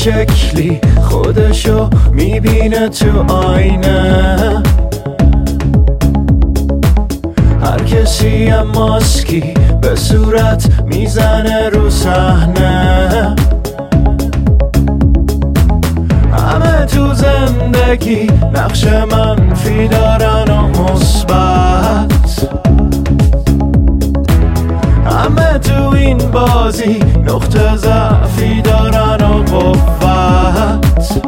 شکلی خودشو میبینه تو آینه، هر کسی یه ماسکی به صورت میزنه رو صحنه. همه تو زندگی نقش منفی دارن و مثبت، همه تو این بازی نقطه ضعفی دارن و قوت.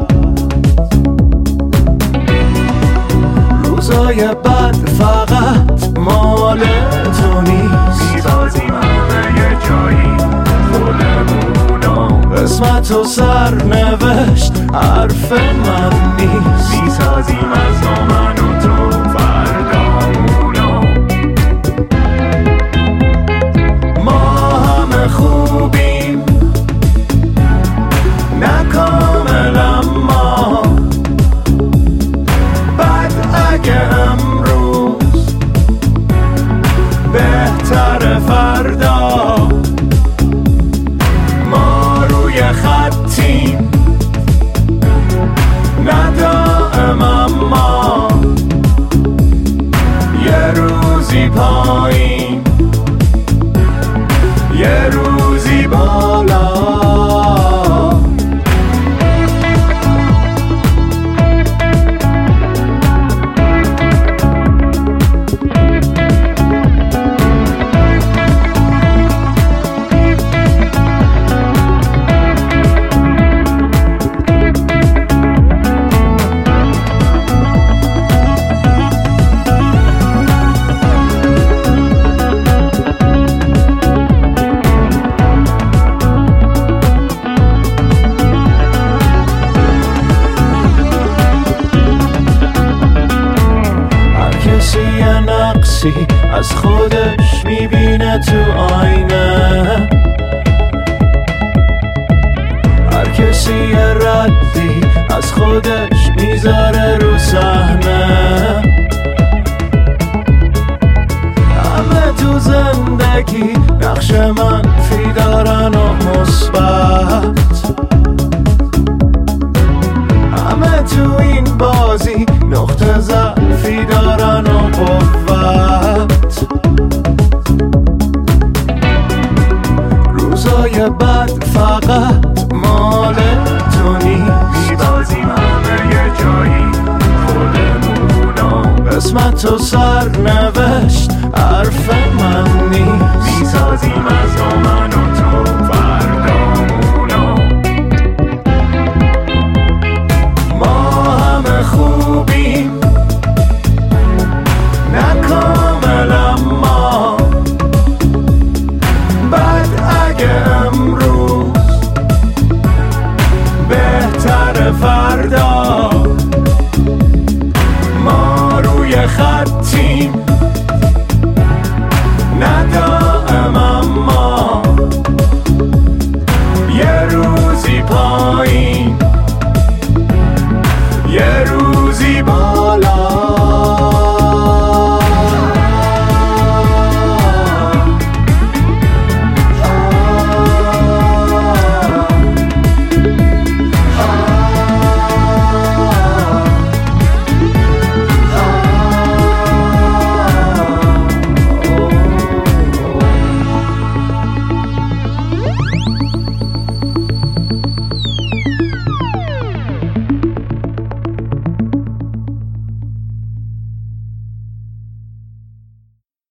روزای بد فقط مال تو نیست، میبازیم همه یه جایی خودمونو، قسمت و سرنوشت حرف من نیست. میسازیم از نو من و تو فردامونو. ما همه خوبیم نه کامل، اما بد اگه امروز بهتر فردا. ما روی خطیم نه دائم، اما یه روزی پایین یه روزی بالا. از خودش میبینه تو آینه، هر کسی یه ردی از خودش میذاره رو صحنه. همه تو زندگی نقش منفی دارن و مثبت، همه تو این بازی نقطه ضعفی دارن و قوت. روزای بد فقط مال تو نیست، میبازیم همه یه جایی خودمونو، قسمت و سرنوشت حرف من نیست. میسازیم از نو من و تو فردامونو. ما همه خوبیم نه کامل، اما بد اگه امروز بهتر فردا. ما روی خطیم